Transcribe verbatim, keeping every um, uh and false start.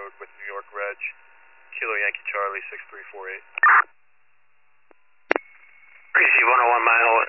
Road with New York Reg, Kilo Yankee Charlie six three four eight. Receive one oh one mile